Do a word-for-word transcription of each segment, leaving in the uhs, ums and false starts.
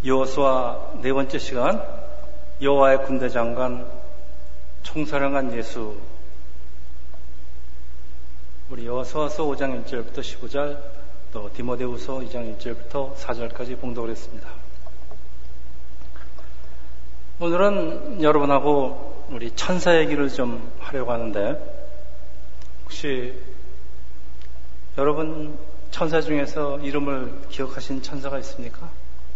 여호수아 네 번째 시간, 여호와의 군대 장관 총사령관 예수. 우리 여호수아서 오 장 일 절부터 십오 절, 또 디모데후서 이 장 일 절부터 사 절까지 봉독을 했습니다. 오늘은 여러분하고 우리 천사 얘기를 좀 하려고 하는데, 혹시 여러분 천사 중에서 이름을 기억하신 천사가 있습니까?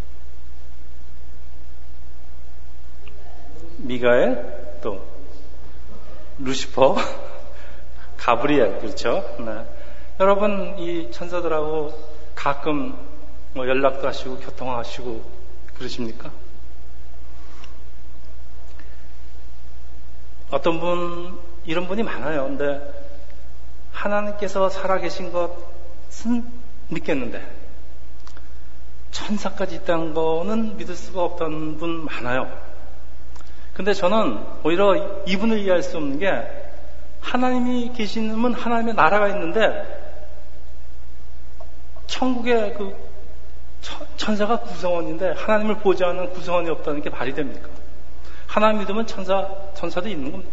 미가엘, 또 루시퍼, 가브리엘, 그렇죠? 네. 여러분 이 천사들하고 가끔 뭐 연락도 하시고 교통하시고 그러십니까? 어떤 분, 이런 분이 많아요. 근데 하나님께서 살아계신 것은 믿겠는데 천사까지 있다는 거는 믿을 수가 없다는 분 많아요. 근데 저는 오히려 이분을 이해할 수 없는 게, 하나님이 계시는 하나님의 나라가 있는데 천국의 그 천사가 구성원인데 하나님을 보좌하는 구성원이 없다는 게 말이 됩니까? 하나님 믿으면 천사, 천사도 있는 겁니다.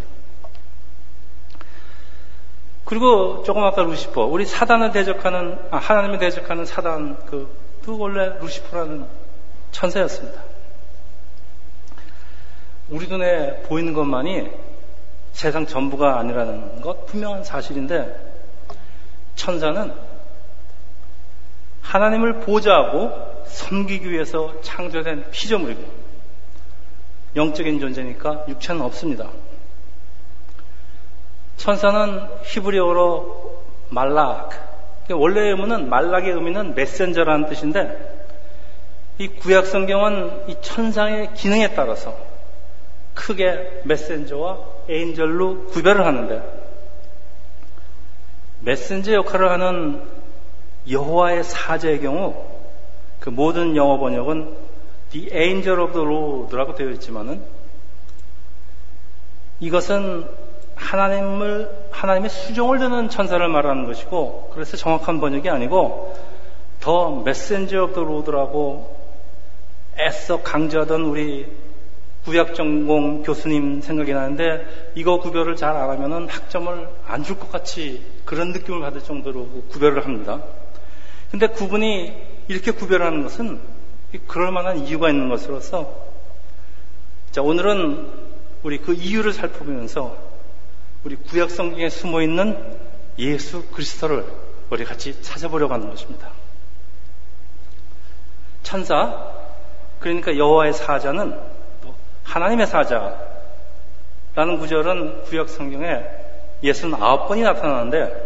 그리고 조금 아까 루시퍼, 우리 사단을 대적하는, 아, 하나님을 대적하는 사단, 그, 그 원래 루시퍼라는 천사였습니다. 우리 눈에 보이는 것만이 세상 전부가 아니라는 것 분명한 사실인데, 천사는 하나님을 보좌하고 섬기기 위해서 창조된 피조물이고 영적인 존재니까 육체는 없습니다. 천사는 히브리어로 말락, 원래의 의미는, 말락의 의미는 메신저라는 뜻인데, 이 구약 성경은 이 천사의 기능에 따라서 크게 메신저와 에인절로 구별을 하는데, 메신저 역할을 하는 여호와의 사자의 경우 그 모든 영어 번역은 The Angel of the Lord라고 되어 있지만은, 이것은 하나님을, 하나님의 수종을 드는 천사를 말하는 것이고, 그래서 정확한 번역이 아니고 더 Messenger of the Lord라고 애써 강조하던 우리 구약 전공 교수님 생각이 나는데, 이거 구별을 잘 안 하면은 학점을 안 줄 것 같이 그런 느낌을 받을 정도로 구별을 합니다. 근데 그분이 이렇게 구별하는 것은 그럴 만한 이유가 있는 것으로서, 자, 오늘은 우리 그 이유를 살펴보면서 우리 구약 성경에 숨어 있는 예수 그리스도를 우리 같이 찾아보려고 하는 것입니다. 천사, 그러니까 여호와의 사자는 또 하나님의 사자라는 구절은 구약 성경에 예순아홉 번이 나타나는데,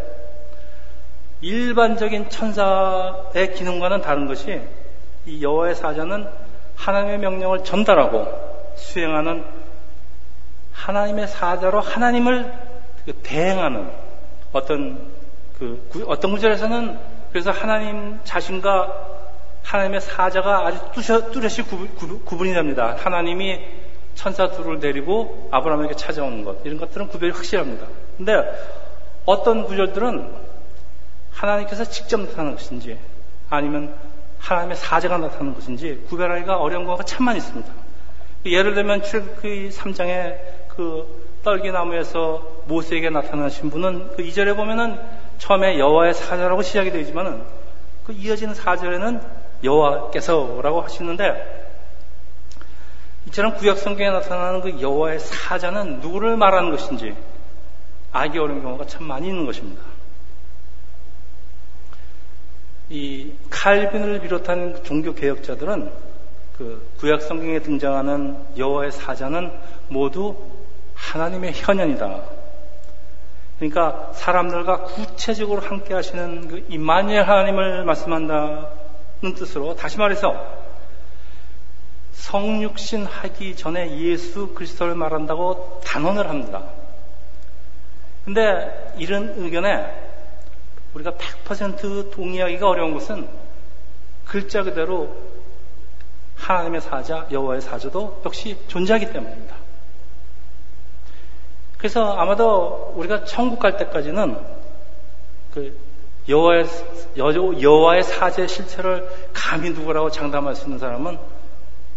일반적인 천사의 기능과는 다른 것이, 이 여호와의 사자는 하나님의 명령을 전달하고 수행하는 하나님의 사자로 하나님을 대행하는 어떤 그 어떤 구절에서는 그래서 하나님 자신과 하나님의 사자가 아주 뚜렷, 뚜렷이 구분, 구분이 됩니다. 하나님이 천사 둘을 데리고 아브라함에게 찾아오는 것, 이런 것들은 구별이 확실합니다. 근데 어떤 구절들은 하나님께서 직접 나타나는 것인지 아니면 하나님의 사자가 나타나는 것인지 구별하기가 어려운 경우가 참만 있습니다. 예를 들면 출애굽기 삼 장에 그 떨기나무에서 모세에게 나타나신 분은 그 이 절에 보면은 처음에 여호와의 사자라고 시작이 되지만은 그 이어지는 사 절에는 여호와께서라고 하시는데, 이처럼 구약 성경에 나타나는 그 여호와의 사자는 누구를 말하는 것인지 알기 어려운 경우가 참 많이 있는 것입니다. 이 칼빈을 비롯한 종교 개혁자들은 그 구약 성경에 등장하는 여호와의 사자는 모두 하나님의 현현이다. 그러니까 사람들과 구체적으로 함께 하시는 그 임마누엘 하나님을 말씀한다는 뜻으로, 다시 말해서 성육신 하기 전에 예수 그리스도를 말한다고 단언을 합니다. 근데 이런 의견에 우리가 백 퍼센트 동의하기가 어려운 것은 글자 그대로 하나님의 사자, 여호와의 사자도 역시 존재하기 때문입니다. 그래서 아마도 우리가 천국 갈 때까지는 그 여호와의, 여호와의 사제의 실체를 감히 누구라고 장담할 수 있는 사람은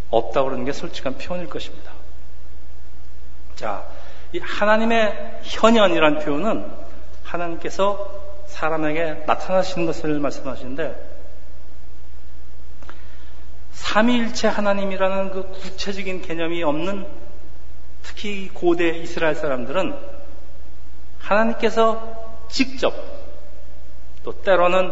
없다고 그러는 게 솔직한 표현일 것입니다. 자, 이 하나님의 현현이라는 표현은 하나님께서 사람에게 나타나시는 것을 말씀하시는데, 삼위일체 하나님이라는 그 구체적인 개념이 없는 특히 고대 이스라엘 사람들은 하나님께서 직접 또 때로는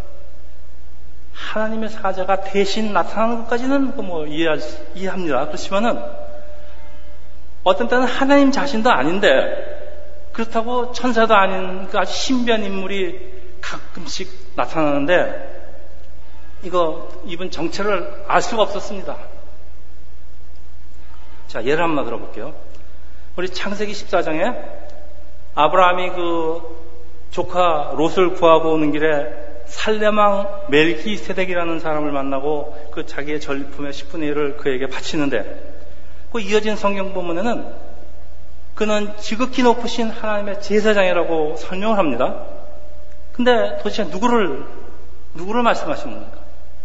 하나님의 사자가 대신 나타나는 것까지는 뭐 이해할, 이해합니다. 그렇지만은 어떤 때는 하나님 자신도 아닌데 그렇다고 천사도 아닌 그 아주 신비한 인물이 가끔씩 나타나는데 이거 이분 정체를 알 수가 없었습니다. 자, 예를 한번 들어볼게요. 우리 창세기 십사 장에 아브라함이 그 조카 롯을 구하고 오는 길에 살레망 멜기세덱이라는 사람을 만나고 그 자기의 전리품의 십분의 일을 그에게 바치는데, 그 이어진 성경 본문에는 그는 지극히 높으신 하나님의 제사장이라고 설명을 합니다. 근데 도대체 누구를 누구를 말씀하시는 겁니까?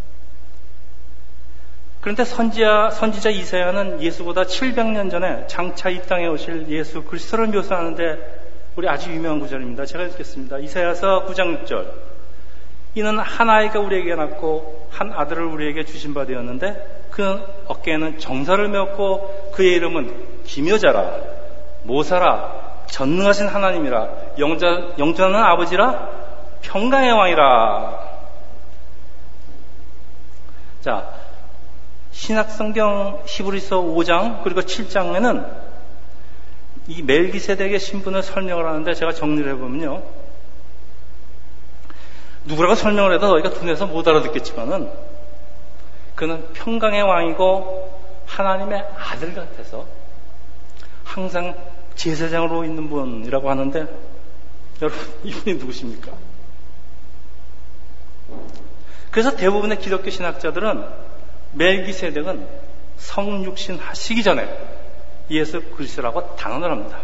그런데 선지자, 선지자 이사야는 예수보다 칠백 년 전에 장차 이 땅에 오실 예수 그리스도를 묘사하는데 우리 아주 유명한 구절입니다. 제가 읽겠습니다. 이사야서 구 장 육 절. 이는 한 아이가 우리에게 낳고 한 아들을 우리에게 주신 바 되었는데 그 어깨에는 정사를 메었고 그의 이름은 기묘자라, 모사라, 전능하신 하나님이라, 영자, 영전하는 아버지라, 평강의 왕이라. 자, 신약성경 히브리서 오 장 그리고 칠 장에는 이 멜기세덱의 신분을 설명을 하는데 제가 정리를 해보면요, 누구라고 설명을 해도 너희가 둔해서 못 알아듣겠지만은 그는 평강의 왕이고 하나님의 아들 같아서 항상 제사장으로 있는 분이라고 하는데, 여러분 이분이 누구십니까? 그래서 대부분의 기독교 신학자들은 멜기세덱은 성육신 하시기 전에 예수 그리스도라고 단언을 합니다.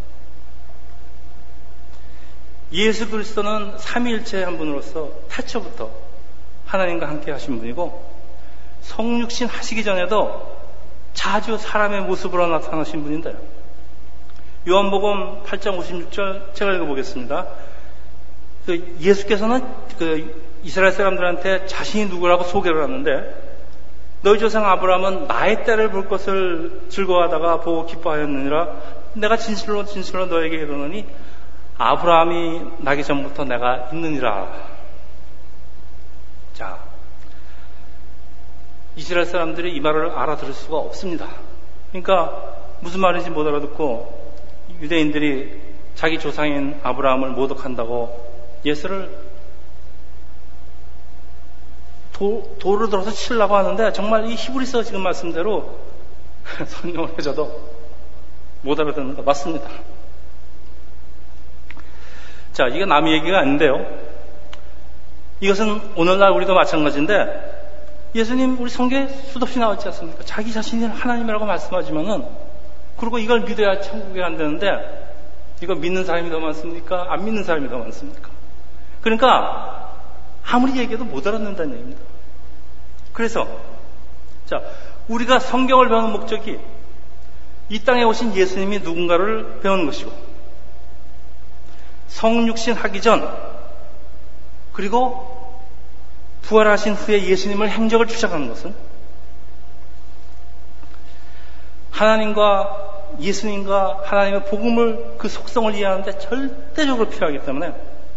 예수 그리스도는 삼위일체의 한 분으로서 태초부터 하나님과 함께 하신 분이고, 성육신 하시기 전에도 자주 사람의 모습으로 나타나신 분인데요. 요한복음 팔 장 오십육 절 제가 읽어보겠습니다. 그 예수께서는 그 이스라엘 사람들한테 자신이 누구라고 소개를 하는데, 너희 조상 아브라함은 나의 때를 볼 것을 즐거워하다가 보고 기뻐하였느니라. 내가 진실로 진실로 너에게 이르노니 아브라함이 나기 전부터 내가 있느니라. 자, 이스라엘 사람들이 이 말을 알아들을 수가 없습니다. 그러니까 무슨 말인지 못 알아듣고 유대인들이 자기 조상인 아브라함을 모독한다고 예수를 도, 돌을 들어서 치려고 하는데, 정말 이 히브리서 지금 말씀대로 설명을 해줘도 못 알아듣는 거 맞습니다. 자, 이게 남의 얘기가 아닌데요, 이것은 오늘날 우리도 마찬가지인데, 예수님 우리 성경에 수없이 나왔지 않습니까? 자기 자신이 하나님이라고 말씀하지만은, 그리고 이걸 믿어야 천국에 간다는데, 이거 믿는 사람이 더 많습니까? 안 믿는 사람이 더 많습니까? 그러니까 아무리 얘기해도 못 알아듣는다는 얘기입니다. 그래서 자, 우리가 성경을 배우는 목적이 이 땅에 오신 예수님이 누군가를 배우는 것이고, 성육신 하기 전 그리고 부활하신 후에 예수님을 행적을 추적하는 것은 하나님과 예수님과 하나님의 복음을, 그 속성을 이해하는데 절대적으로 필요하기 때문에,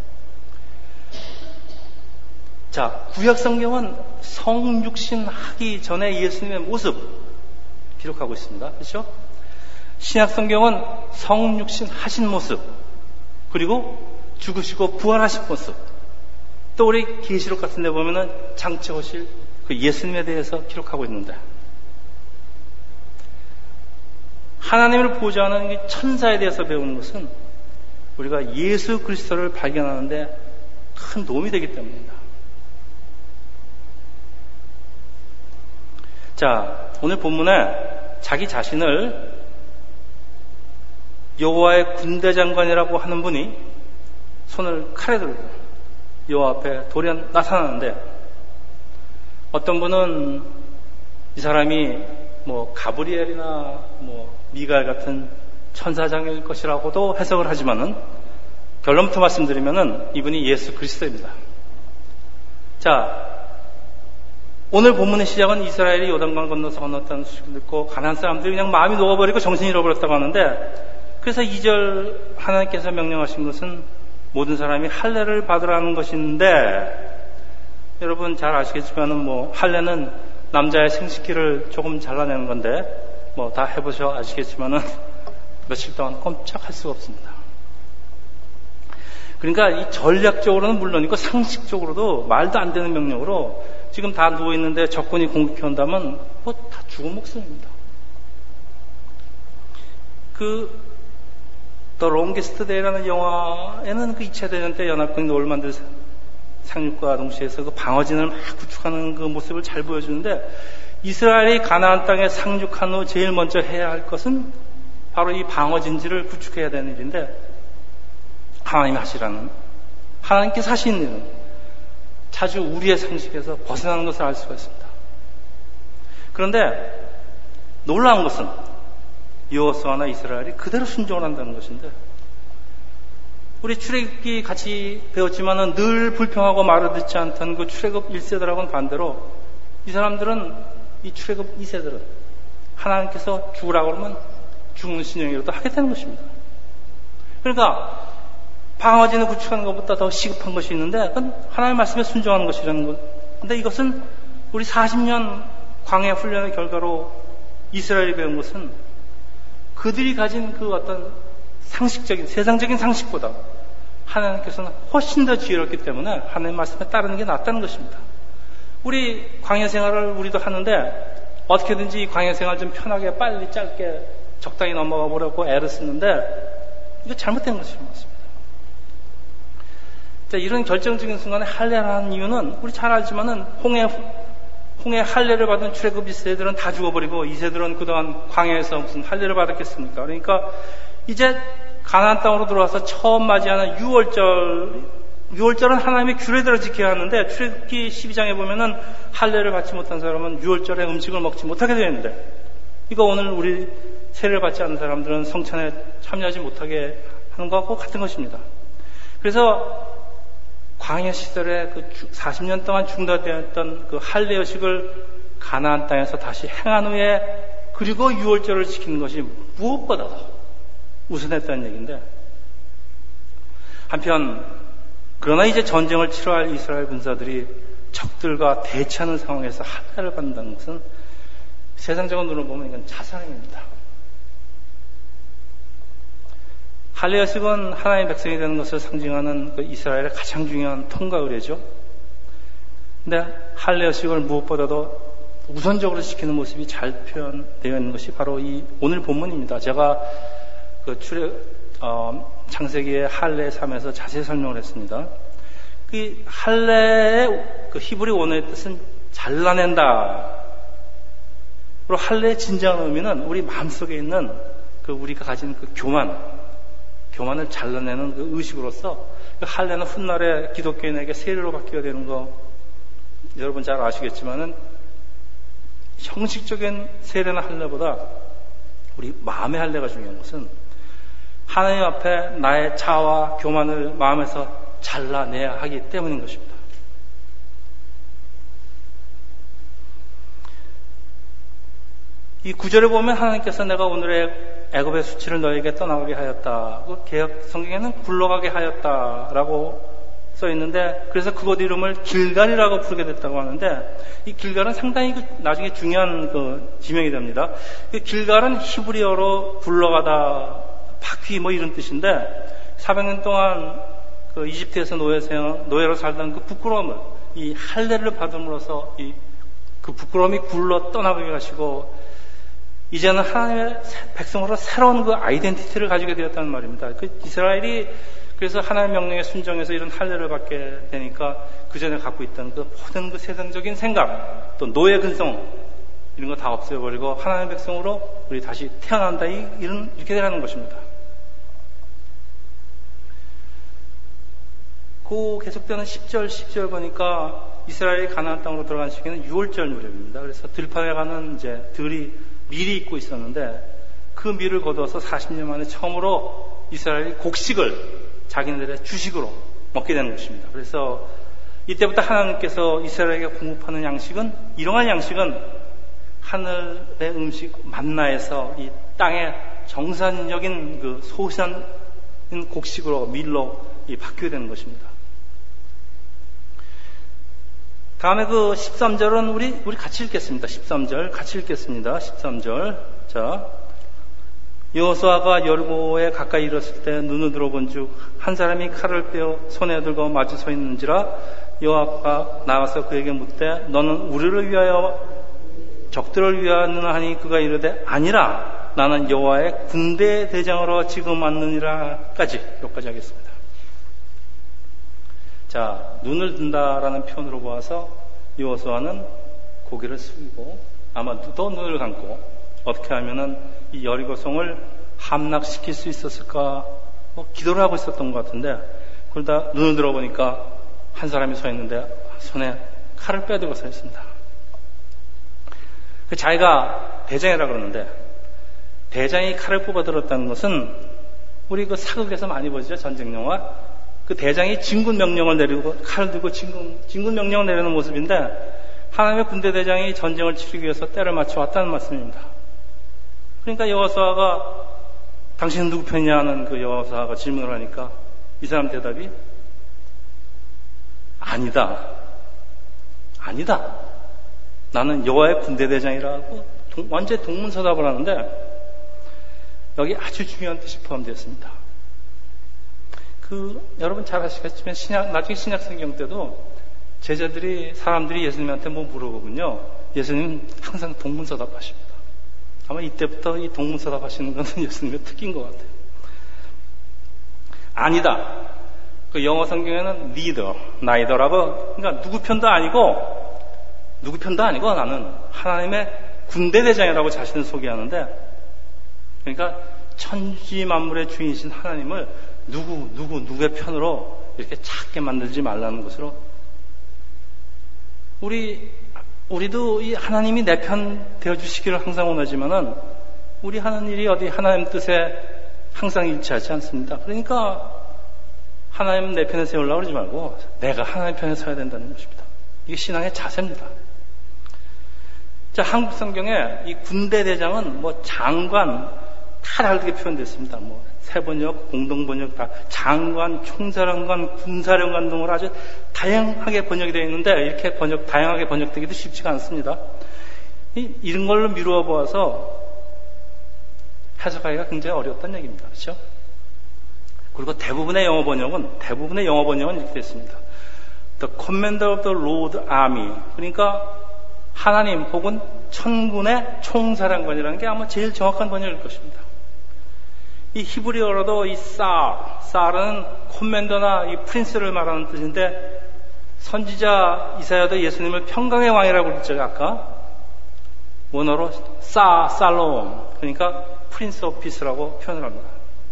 자, 구약 성경은 성육신 하기 전에 예수님의 모습 기록하고 있습니다. 그렇죠? 신약 성경은 성육신 하신 모습, 그리고 죽으시고 부활하신 모습, 또 우리 계시록 같은 데 보면은 장차 오실 그 예수님에 대해서 기록하고 있는데, 하나님을 보좌하는 천사에 대해서 배우는 것은 우리가 예수 그리스도를 발견하는데 큰 도움이 되기 때문입니다. 자, 오늘 본문에 자기 자신을 여호와의 군대 장관이라고 하는 분이 손을 칼에 들고 여호와 앞에 돌연 나타나는데, 어떤 분은 이 사람이 뭐 가브리엘이나 뭐 미가엘 같은 천사장일 것이라고도 해석을 하지만은 결론부터 말씀드리면은 이분이 예수 그리스도입니다. 자, 오늘 본문의 시작은 이스라엘이 요단강 건너서 건넜다는 소식을 듣고 가나안 사람들이 그냥 마음이 녹아버리고 정신이 잃어버렸다고 하는데, 그래서 이 절 하나님께서 명령하신 것은 모든 사람이 할례를 받으라는 것인데, 여러분 잘 아시겠지만은 뭐 할례는 남자의 생식기를 조금 잘라내는 건데 뭐 다 해보셔 아시겠지만은 며칠 동안 꼼짝할 수가 없습니다. 그러니까 이 전략적으로는 물론이고 상식적으로도 말도 안 되는 명령으로 지금 다 누워있는데 적군이 공격해 온다면 뭐 다 죽은 목숨입니다. 그 The Longest Day라는 영화에는 그 이 차 대전 때 연합군이 노를 만들 상륙과 동시에서 그 방어진을 막 구축하는 그 모습을 잘 보여주는데, 이스라엘이 가나안 땅에 상륙한 후 제일 먼저 해야 할 것은 바로 이 방어진지를 구축해야 되는 일인데, 하나님이 하시라는, 하나님께서 하시는 일은 자주 우리의 상식에서 벗어나는 것을 알 수가 있습니다. 그런데 놀라운 것은 여호수아나 이스라엘이 그대로 순종을 한다는 것인데, 우리 출애굽기 같이 배웠지만은 늘 불평하고 말을 듣지 않던 그 출애굽 일 세들하고는 반대로 이 사람들은, 이 출애굽 이 세들은 하나님께서 죽으라고 그러면 죽는 신령이라도 하겠다는 것입니다. 그러니까 방어진을 구축하는 것보다 더 시급한 것이 있는데, 그건 하나님의 말씀에 순종하는 것이라는 것. 근데 이것은 우리 사십 년 광야 훈련의 결과로 이스라엘이 배운 것은 그들이 가진 그 어떤 상식적인, 세상적인 상식보다 하나님께서는 훨씬 더 지혜롭기 때문에 하나님의 말씀에 따르는 게 낫다는 것입니다. 우리 광야 생활을 우리도 하는데 어떻게든지 이 광야 생활 좀 편하게 빨리 짧게 적당히 넘어가 보려고 애를 쓰는데 이거 잘못된 것이 맞습니다. 자, 이런 결정적인 순간에 할례를 하는 이유는 우리 잘 알지만은 홍해 홍해 할례를 받은 출애굽 이 세들은 다 죽어버리고 이 세들은 그동안 광야에서 무슨 할례를 받았겠습니까? 그러니까 이제 가나안 땅으로 들어와서 처음 맞이하는 유월절, 유월절은 하나님의 규례대로 지켜야 하는데, 출애굽기 십이 장에 보면은 할례를 받지 못한 사람은 유월절에 음식을 먹지 못하게 되어 있는데, 이거 오늘 우리 세례를 받지 않는 사람들은 성찬에 참여하지 못하게 하는 것과 같은 것입니다. 그래서 광야 시절에 그 사십 년 동안 중단되었던 그 할례 의식을 가나안 땅에서 다시 행한 후에 그리고 유월절을 지키는 것이 무엇보다도 우선했다는 얘기인데, 한편 그러나 이제 전쟁을 치러야 할 이스라엘 군사들이 적들과 대치하는 상황에서 할례를 받는다는 것은 세상적인 눈으로 보면 이건 자살행위입니다. 할례 의식은 하나님의 백성이 되는 것을 상징하는 그 이스라엘의 가장 중요한 통과 의례죠. 근데 할례 의식을 무엇보다도 우선적으로 지키는 모습이 잘 표현되어 있는 것이 바로 이 오늘 본문입니다. 제가 그 출애 어, 창세기의 할례 삼에서 자세히 설명을 했습니다. 그 할례의 그 히브리 원어의 뜻은 잘라낸다. 그리고 할례의 진정한 의미는 우리 마음속에 있는 그 우리가 가진 그 교만, 교만을 잘라내는 그 의식으로서 그 할례는 훗날에 기독교인에게 세례로 바뀌게 되는 거 여러분 잘 아시겠지만은 형식적인 세례나 할례보다 우리 마음의 할례가 중요한 것은 하나님 앞에 나의 자아와 교만을 마음에서 잘라내야 하기 때문인 것입니다. 이 구절에 보면 하나님께서 내가 오늘의 애굽의 수치를 너에게 떠나가게 하였다. 그 개역 성경에는 굴러가게 하였다라고 써 있는데, 그래서 그곳 이름을 길갈이라고 부르게 됐다고 하는데, 이 길갈은 상당히 그 나중에 중요한 그 지명이 됩니다. 그 길갈은 히브리어로 굴러가다, 바퀴 뭐 이런 뜻인데, 사백 년 동안 그 이집트에서 노예생, 노예로 살던 그 부끄러움을 이 할례를 받음으로써 이 그 부끄러움이 굴러 떠나가게 하시고, 이제는 하나님의 백성으로 새로운 그 아이덴티티를 가지게 되었다는 말입니다. 그 이스라엘이 그래서 하나님의 명령에 순종해서 이런 할례를 받게 되니까 그 전에 갖고 있던 그 모든 그 세상적인 생각, 또 노예 근성 이런 거 다 없애버리고 하나님의 백성으로 우리 다시 태어난다, 이런 이렇게 되라는 것입니다. 그 계속되는 십 절, 십 절 보니까 이스라엘이 가나안 땅으로 들어간 시기는 유월절 무렵입니다. 그래서 들판에 가는 이제 들이 밀이 있고 있었는데 그 밀을 거두어서 사십 년 만에 처음으로 이스라엘이 곡식을 자기네들의 주식으로 먹게 되는 것입니다. 그래서 이때부터 하나님께서 이스라엘에게 공급하는 양식은, 이러한 양식은 하늘의 음식 만나에서 이 땅의 정상적인 그 소산인 곡식으로, 밀로 바뀌게 되는 것입니다. 다음에 그 십삼 절은 우리, 우리 같이 읽겠습니다. 십삼 절 같이 읽겠습니다. 십삼 절. 자, 여호수아가 여리고에 가까이 이르렀을 때 눈을 들어본즉 한 사람이 칼을 빼어 손에 들고 마주 서 있는지라 여호와가 나와서 그에게 묻되 너는 우리를 위하여 적들을 위하였느냐 하니 그가 이르되 아니라 나는 여호와의 군대 대장으로 지금 왔느니라까지 여기까지 하겠습니다. 자, 눈을 든다라는 표현으로 보아서 여호수아는 고개를 숙이고 아마 또 눈을 감고 어떻게 하면은 이 여리고성을 함락시킬 수 있었을까 뭐 기도를 하고 있었던 것 같은데, 그러다 눈을 들어보니까 한 사람이 서 있는데 손에 칼을 빼들고 서 있습니다. 자기가 대장이라 그러는데, 대장이 칼을 뽑아들었다는 것은 우리 그 사극에서 많이 보죠. 전쟁 영화. 그 대장이 진군 명령을 내리고 칼을 들고 진군, 진군 명령을 내리는 모습인데, 하나님의 군대 대장이 전쟁을 치르기 위해서 때를 맞춰 왔다는 말씀입니다. 그러니까 여호수아가 당신은 누구 편이냐 하는 그 여호수아가 질문을 하니까 이 사람 대답이 아니다. 아니다. 나는 여호와의 군대 대장이라고 동, 완전히 동문서답을 하는데 여기 아주 중요한 뜻이 포함되어 있습니다. 그 여러분 잘 아시겠지만 신약, 나중에 신약 성경 때도 제자들이 사람들이 예수님한테 뭐 물어보군요. 예수님은 항상 동문서답하십니다. 아마 이때부터 이 동문서답 하시는 것은 예수님의 특기인 것 같아요. 아니다. 그 영어 성경에는 neither, neither라고, 그러니까 누구 편도 아니고, 누구 편도 아니고 나는 하나님의 군대 대장이라고 자신을 소개하는데, 그러니까 천지 만물의 주인이신 하나님을 누구, 누구, 누구의 편으로 이렇게 작게 만들지 말라는 것으로, 우리 우리도 이 하나님이 내 편 되어주시기를 항상 원하지만은 우리 하는 일이 어디 하나님 뜻에 항상 일치하지 않습니다. 그러니까 하나님 내 편에 세우려고 그러지 말고 내가 하나님 편에 서야 된다는 것입니다. 이게 신앙의 자세입니다. 자, 한국 성경에 이 군대 대장은 뭐 장관 다 다르게 표현됐습니다. 뭐 세번역, 공동번역 다 장관, 총사령관, 군사령관 등으로 아주 다양하게 번역이 되어 있는데 이렇게 번역, 다양하게 번역되기도 쉽지가 않습니다. 이, 이런 걸로 미루어 보아서 해석하기가 굉장히 어려웠던 얘기입니다. 그렇죠? 그리고 대부분의 영어 번역은, 대부분의 영어 번역은 이렇게 됐습니다. The Commander of the Lord Army. 그러니까 하나님 혹은 천군의 총사령관이라는 게 아마 제일 정확한 번역일 것입니다. 이 히브리어로도 이 쌀, 쌀은 코맨더나 이 프린스를 말하는 뜻인데 선지자 이사야도 예수님을 평강의 왕이라고 그랬죠. 아까 원어로 사, 살롬, 그러니까 프린스 오브 피스라고 표현을 합니다.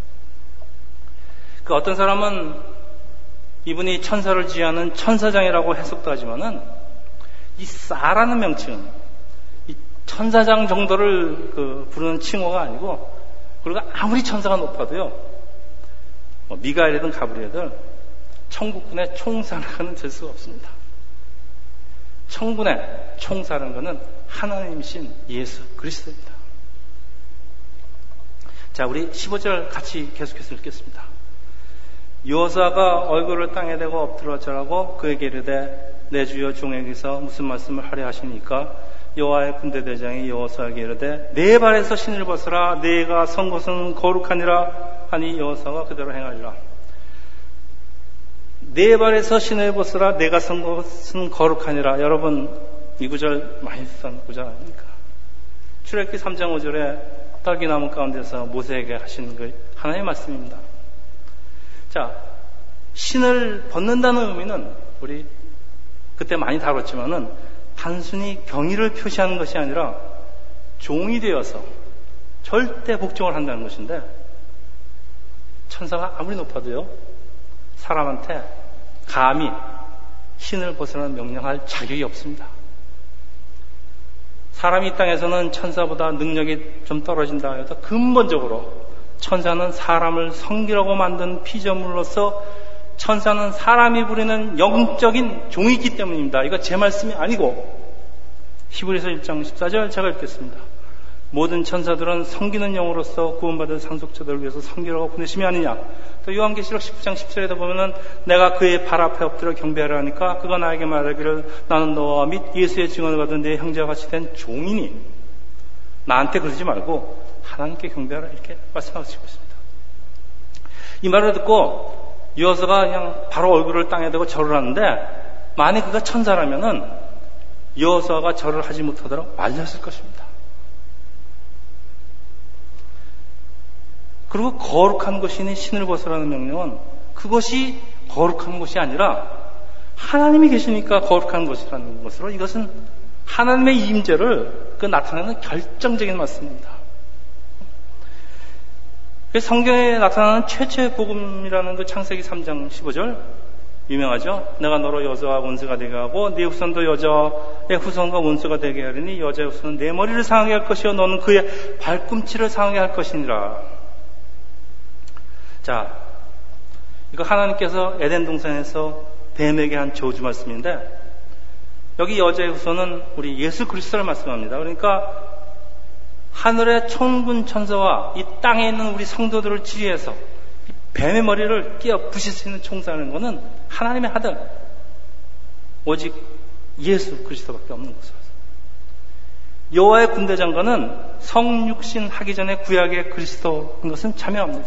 그 어떤 사람은 이분이 천사를 지휘하는 천사장이라고 해석도 하지만은 이 쌀라는 명칭은 이 천사장 정도를 그 부르는 칭호가 아니고, 그리고 아무리 천사가 높아도요, 뭐 미가엘이든 가브리엘이든 천국군의 총사령관은 될 수가 없습니다. 천군의 총사령관은 하나님이신 예수 그리스도입니다. 자, 우리 십오 절 같이 계속해서 읽겠습니다. 여호수아가 얼굴을 땅에 대고 엎드려 절하고 그에게 이르되 내 주여 종에게서 무슨 말씀을 하려 하시니까 여호와의 군대 대장이 여호수아에게 이르되 내 발에서 신을 벗으라 내가 선 곳은 거룩하니라 하니 여호수아가 그대로 행하리라. 내 발에서 신을 벗으라 내가 선 곳은 거룩하니라. 여러분 이 구절 많이 쓰던 구절 아닙니까? 출애굽기 삼 장 오 절에 딸기나무 가운데서 모세에게 하신 그 하나님의 말씀입니다. 자, 신을 벗는다는 의미는 우리 그때 많이 다뤘지만은 단순히 경의를 표시하는 것이 아니라 종이 되어서 절대 복종을 한다는 것인데, 천사가 아무리 높아도요 사람한테 감히 신을 벗으라는 명령할 자격이 없습니다. 사람이 이 땅에서는 천사보다 능력이 좀 떨어진다 해도 근본적으로 천사는 사람을 섬기라고 만든 피조물로서 천사는 사람이 부리는 영적인 종이기 때문입니다. 이거 제 말씀이 아니고 히브리서 일 장 십사 절 제가 읽겠습니다. 모든 천사들은 섬기는 영으로서 구원받은 상속자들을 위해서 섬기라고 보내심이 아니냐. 또 요한계시록 십구 장 십 절에도 보면은 내가 그의 발 앞에 엎드려 경배하라 하니까 그가 나에게 말하기를 나는 너와 및 예수의 증언을 받은 내 형제와 같이 된 종이니 나한테 그러지 말고 하나님께 경배하라 이렇게 말씀하시고 있습니다. 이 말을 듣고 여호수아가 그냥 바로 얼굴을 땅에 대고 절을 하는데 만약 그가 천사라면은 여호수아가 절을 하지 못하도록 말렸을 것입니다. 그리고 거룩한 것이니 신을 벗으라는 명령은 그것이 거룩한 것이 아니라 하나님이 계시니까 거룩한 것이라는 것으로 이것은 하나님의 임재를 그 나타내는 결정적인 말씀입니다. 성경에 나타나는 최초의 복음이라는 그 창세기 삼 장 십오 절 유명하죠. 내가 너로 여자와 원수가 되게 하고 네 후손도 여자의 후손과 원수가 되게 하리니 여자의 후손은 내 머리를 상하게 할 것이요 너는 그의 발꿈치를 상하게 할 것이니라. 자, 이거 하나님께서 에덴 동산에서 뱀에게 한 저주 말씀인데 여기 여자의 후손은 우리 예수 그리스도를 말씀합니다. 그러니까 하늘의 천군 천사와 이 땅에 있는 우리 성도들을 지휘해서 뱀의 머리를 끼어 부실 수 있는 총사하는 것은 하나님의 아들 오직 예수 그리스도밖에 없는 것이라서 여호와의 군대 장관은 성육신 하기 전에 구약의 그리스도인 것은 자명합니다.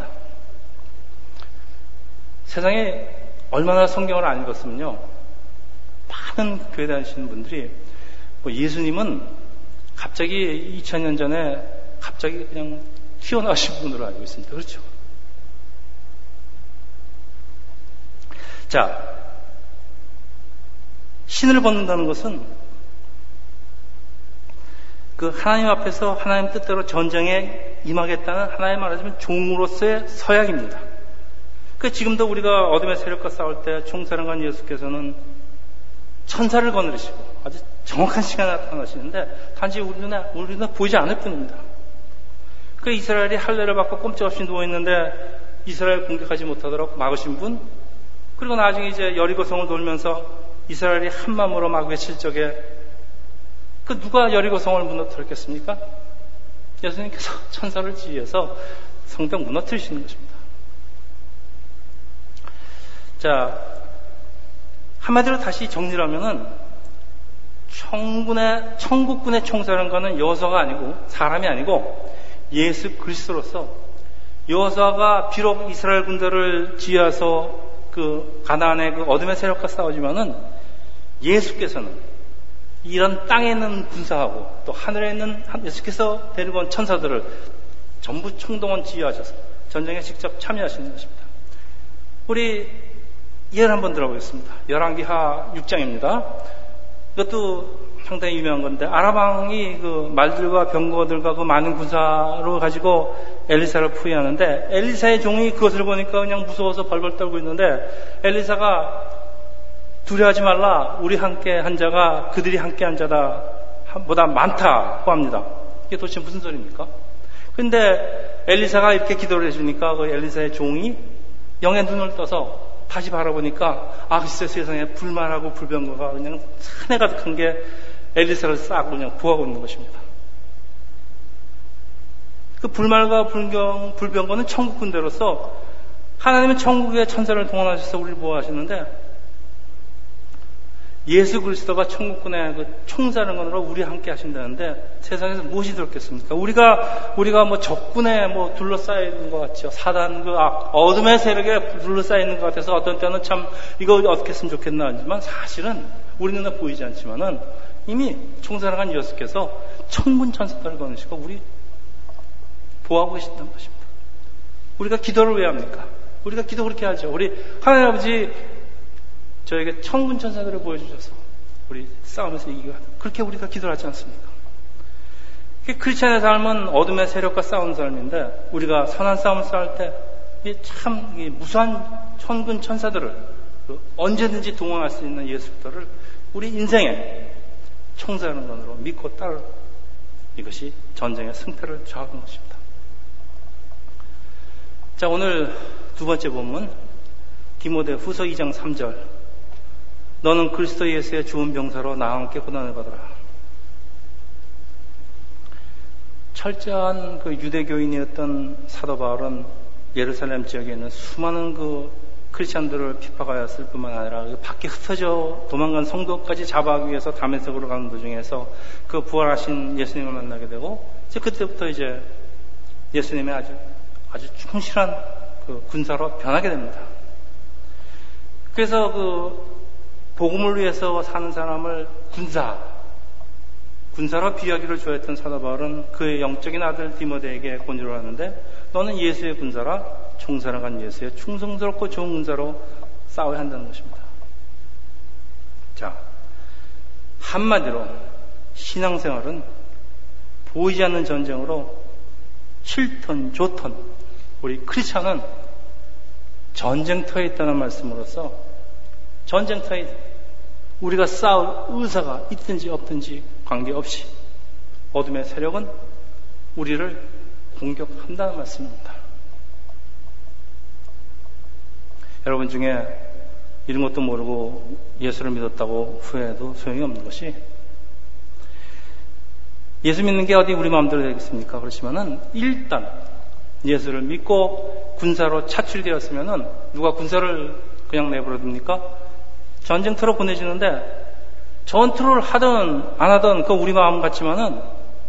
세상에 얼마나 성경을 안 읽었으면요 많은 교회 다니시는 분들이 뭐 예수님은 갑자기 이천 년 전에 갑자기 그냥 튀어나오신 분으로 알고 있습니다. 그렇죠? 자, 신을 벗는다는 것은 그 하나님 앞에서 하나님 뜻대로 전쟁에 임하겠다는 하나님 말하자면 종으로서의 서약입니다. 그 지금도 우리가 어둠의 세력과 싸울 때 총사령관 예수께서는 천사를 거느리시고 아주 정확한 시간에 나타나시는데 단지 우리 눈에, 우리 눈에 보이지 않을 뿐입니다. 그 이스라엘이 할례를 받고 꼼짝없이 누워있는데 이스라엘 공격하지 못하도록 막으신 분, 그리고 나중에 이제 여리고성을 돌면서 이스라엘이 한 마음으로 막 외칠 적에 그 누가 여리고성을 무너뜨렸겠습니까? 예수님께서 천사를 지휘해서 성벽 무너뜨리시는 것입니다. 자, 한마디로 다시 정리를 하면은 천군의, 천국군의 총사령관은 여호수아가 아니고 사람이 아니고 예수 그리스도로서 여호수아가 비록 이스라엘 군대를 지휘해서 그 가나안의 그 어둠의 세력과 싸우지만은 예수께서는 이런 땅에 있는 군사하고 또 하늘에 있는 예수께서 데리고 온 천사들을 전부 총동원 지휘하셔서 전쟁에 직접 참여하시는 것입니다. 우리 예를 한번 들어보겠습니다. 열왕기하 육 장입니다. 이것도 상당히 유명한 건데 아람왕이 그 말들과 병거들과 그 많은 군사를 가지고 엘리사를 포위하는데 엘리사의 종이 그것을 보니까 그냥 무서워서 벌벌 떨고 있는데 엘리사가 두려워하지 말라. 우리 함께 한 자가 그들이 함께 한 자다 보다 많다고 합니다. 이게 도대체 무슨 소리입니까? 근데 엘리사가 이렇게 기도를 해주니까 그 엘리사의 종이 영의 눈을 떠서 다시 바라보니까 아 글쎄 세상에 불만하고 불병거가 그냥 산에 가득한 게 엘리사를 싹 그냥 구하고 있는 것입니다. 그 불말과 불경, 불병거는 천국 군대로서 하나님은 천국의 천사를 동원하셔서 우리를 보호하시는데 예수 그리스도가 천국군의 그 총사령관으로 우리 함께 하신다는데 세상에서 무엇이 들었겠습니까? 우리가 우리가 뭐 적군에 뭐 둘러싸여 있는 것 같죠. 사단 그 악, 어둠의 세력에 둘러싸여 있는 것 같아서 어떤 때는 참 이거 어떻게 했으면 좋겠나 하지만 사실은 우리 눈에 보이지 않지만은 이미 총사령관 예수께서 천군 천사들을 거느시고 우리 보호하고 계신다는 것입니다. 우리가 기도를 왜 합니까? 우리가 기도 그렇게 하죠. 우리 하나님 아버지 저에게 천군 천사들을 보여주셔서 우리 싸우면서 이기고 그렇게 우리가 기도를 하지 않습니까? 크리스천의 삶은 어둠의 세력과 싸우는 삶인데 우리가 선한 싸움을 싸울 때 참 무수한 천군 천사들을 언제든지 동원할 수 있는 예수 그리스도를 우리 인생의 총사령관으로 믿고 따르 이것이 전쟁의 승패를 좌우하는 것입니다. 자, 오늘 두 번째 본문 디모데 후서 이 장 삼 절. 너는 그리스도 예수의 좋은 병사로 나와 함께 고난을 받아라. 철저한 그 유대교인이었던 사도 바울은 예루살렘 지역에 있는 수많은 그 크리스천들을 핍박하였을 뿐만 아니라 그 밖에 흩어져 도망간 성도까지 잡아가기 위해서 다메섹으로 가는 도중에서 그 부활하신 예수님을 만나게 되고, 이제 그때부터 이제 예수님의 아주 아주 충실한 그 군사로 변하게 됩니다. 그래서 그 복음을 위해서 사는 사람을 군사, 군사로 비유하기를 좋아했던 사도 바울은 그의 영적인 아들 디모데에게 권유를 하는데, 너는 예수의 군사라 총사랑 간 예수의 충성스럽고 좋은 군사로 싸워야 한다는 것입니다. 자, 한마디로 신앙생활은 보이지 않는 전쟁으로 칠턴, 조턴, 우리 크리스천은 전쟁터에 있다는 말씀으로써 전쟁터에 우리가 싸울 의사가 있든지 없든지 관계없이 어둠의 세력은 우리를 공격한다는 말씀입니다. 여러분 중에 이런 것도 모르고 예수를 믿었다고 후회해도 소용이 없는 것이, 예수 믿는 게 어디 우리 마음대로 되겠습니까? 그렇지만은 일단 예수를 믿고 군사로 차출되었으면은 누가 군사를 그냥 내버려둡니까? 전쟁터로 보내지는데, 전투를 하든 안 하든 그거 우리 마음 같지만은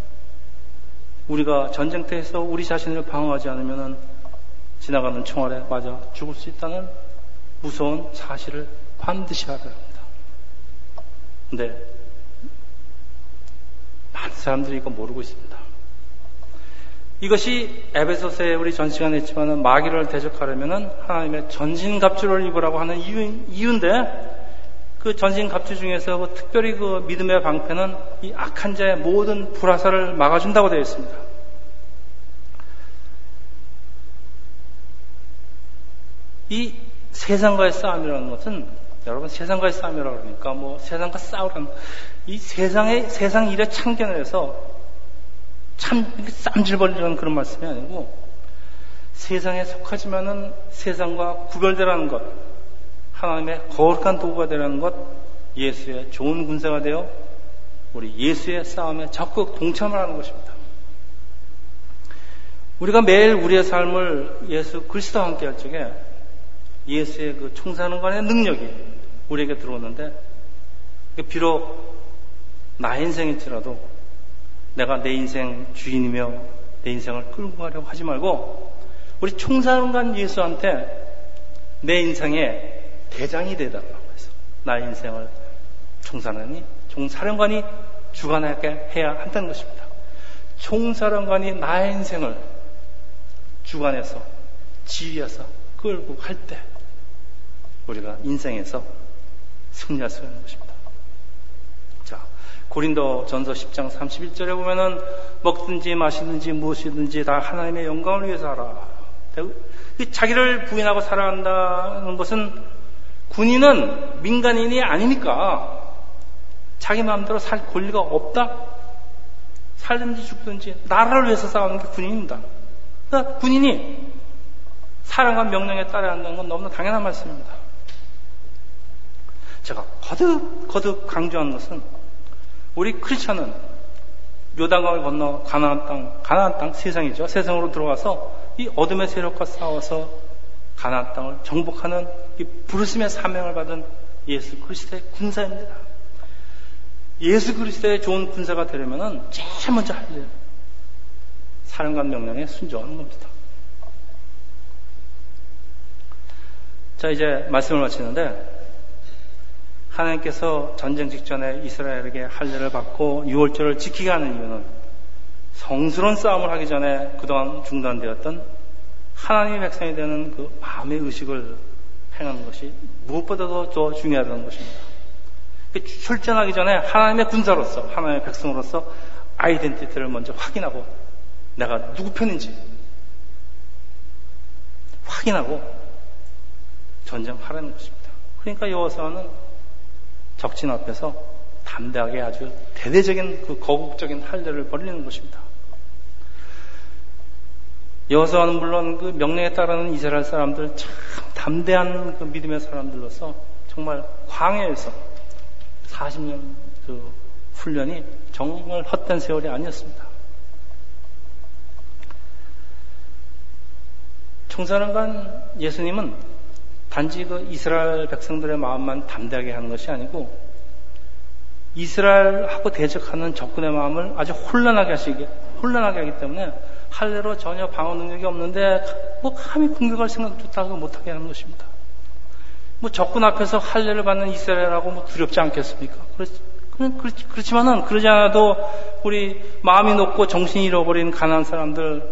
우리가 전쟁터에서 우리 자신을 방어하지 않으면은 지나가는 총알에 맞아 죽을 수 있다는 무서운 사실을 반드시 알아야 합니다. 근데 많은 사람들이 이거 모르고 있습니다. 이것이 에베소서에 우리 전 시간에 했지만은 마귀를 대적하려면은 하나님의 전신갑주를 입으라고 하는 이유, 이유인데, 그 전신갑주 중에서 그 특별히 그 믿음의 방패는 이 악한 자의 모든 불화살을 막아준다고 되어 있습니다. 이 세상과의 싸움이라는 것은, 여러분 세상과의 싸움이라고 그러니까 뭐 세상과 싸우라는, 이 세상의 세상 일에 참견을 해서 참 쌈질벌리라는 그런 말씀이 아니고, 세상에 속하지만은 세상과 구별되라는 것, 하나님의 거룩한 도구가 되라는 것, 예수의 좋은 군사가 되어 우리 예수의 싸움에 적극 동참을 하는 것입니다. 우리가 매일 우리의 삶을 예수 그리스도와 함께 할 적에 예수의 그 총사령관의 능력이 우리에게 들어오는데, 비록 나의 인생일지라도 내가 내 인생 주인이며 내 인생을 끌고 가려고 하지 말고 우리 총사령관 예수한테 내 인생의 대장이 되달라고 해서 나의 인생을 총사령관이, 총사령관이 주관하게 해야 한다는 것입니다. 총사령관이 나의 인생을 주관해서 지휘해서 끌고 갈 때 우리가 인생에서 승리할 수 있는 것입니다. 자, 고린도 전서 십 장 삼십일 절에 보면은 먹든지 마시든지 무엇이든지 다 하나님의 영광을 위해서 하라. 자기를 부인하고 살아간다는 것은, 군인은 민간인이 아니니까 자기 마음대로 살 권리가 없다. 살든지 죽든지 나라를 위해서 싸우는 게 군인입니다. 그러니까 군인이 사랑과 명령에 따라야 한다는 건 너무나 당연한 말씀입니다. 제가 거듭 거듭 강조하는 것은, 우리 크리스천은 요단강을 건너 가나안 땅, 가나안 땅 세상이죠. 세상으로 들어와서 이 어둠의 세력과 싸워서 가나안 땅을 정복하는 이 부르심의 사명을 받은 예수 그리스도의 군사입니다. 예수 그리스도의 좋은 군사가 되려면은 제일 먼저 할 일, 사령관 명령에 순종하는 겁니다. 자, 이제 말씀을 마치는데, 하나님께서 전쟁 직전에 이스라엘에게 할례를 받고 유월절을 지키게 하는 이유는 성스러운 싸움을 하기 전에 그동안 중단되었던 하나님의 백성이 되는 그 마음의 의식을 행하는 것이 무엇보다도 더 중요하다는 것입니다. 출전하기 전에 하나님의 군사로서, 하나님의 백성으로서 아이덴티티를 먼저 확인하고 내가 누구 편인지 확인하고 전쟁하라는 것입니다. 그러니까 여호수아는 적진 앞에서 담대하게 아주 대대적인 그 거국적인 할례를 벌이는 것입니다. 여호수아는 물론 그 명령에 따르는 이스라엘 사람들 참 담대한 그 믿음의 사람들로서 정말 광야에서 사십 년 그 훈련이 정말 헛된 세월이 아니었습니다. 총사령관 예수님은 단지 그 이스라엘 백성들의 마음만 담대하게 하는 것이 아니고 이스라엘하고 대적하는 적군의 마음을 아주 혼란하게 하시기, 혼란하게 하기 때문에 할례로 전혀 방어 능력이 없는데 뭐 감히 공격할 생각조차 못하게 하는 것입니다. 뭐 적군 앞에서 할례를 받는 이스라엘하고 뭐 두렵지 않겠습니까? 그렇지, 그렇지, 그렇지만은 그러지 않아도 우리 마음이 높고 정신이 잃어버린 가난한 사람들,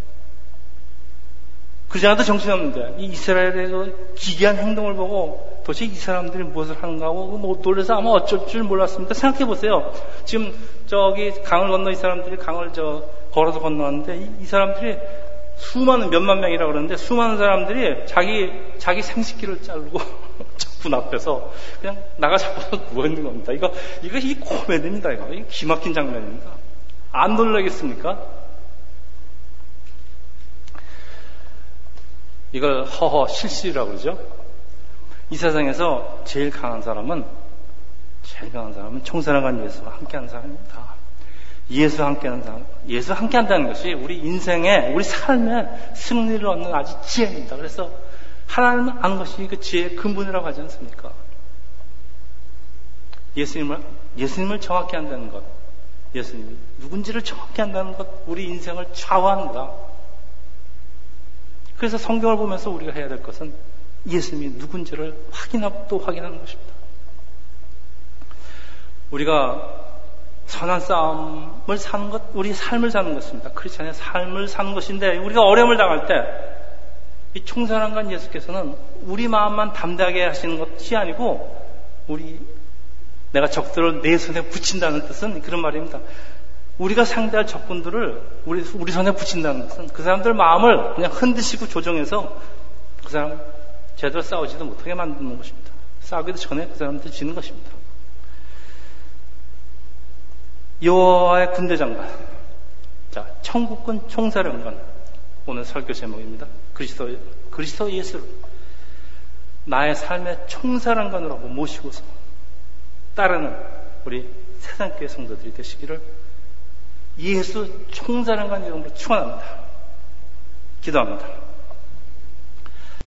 그러지 않아도 정신없는데 이 이스라엘의 그 기괴한 행동을 보고 도대체 이 사람들이 무엇을 하는가 하고 뭐 놀라서 아마 어쩔 줄 몰랐습니다. 생각해 보세요. 지금 저기 강을 건너 이 사람들이 강을 저 걸어서 건너왔는데 이, 이 사람들이 수많은 몇만 명이라고 그러는데 수많은 사람들이 자기 자기 생식기를 자르고 적군 앞에서 그냥 나가자고 누워 있는 겁니다. 이거 이거 이 코미디입니다. 이거 이 기막힌 장면입니다. 안 놀라겠습니까? 이걸 허허 실시라고 그러죠. 이 세상에서 제일 강한 사람은 제일 강한 사람은 총사령관 예수와 함께하는 사람입니다. 예수와 함께하는 사람, 예수와 함께한다는 것이 우리 인생에, 우리 삶에 승리를 얻는 아주 지혜입니다. 그래서 하나님을 아는 것이 그 지혜의 근본이라고 하지 않습니까? 예수님을 예수님을 정확히 한다는 것, 예수님이 누군지를 정확히 한다는 것, 우리 인생을 좌우합니다. 그래서 성경을 보면서 우리가 해야 될 것은 예수님이 누군지를 확인하고 또 확인하는 것입니다. 우리가 선한 싸움을 사는 것, 우리 삶을 사는 것입니다. 크리스찬의 삶을 사는 것인데 우리가 어려움을 당할 때 이 총사령관 예수께서는 우리 마음만 담대하게 하시는 것이 아니고 우리 내가 적들을 내 손에 붙인다는 뜻은 그런 말입니다. 우리가 상대할 적군들을 우리, 우리 손에 붙인다는 것은 그 사람들 마음을 그냥 흔드시고 조정해서 그 사람 제대로 싸우지도 못하게 만드는 것입니다. 싸우기도 전에 그 사람들 지는 것입니다. 여호와의 군대 장관, 자 천국군 총사령관, 오늘 설교 제목입니다. 그리스도 그리스도 예수를 나의 삶의 총사령관으로 모시고서 따르는 우리 세상교회 성도들이 되시기를 예수 총사령관 이름으로 축원합니다. 기도합니다.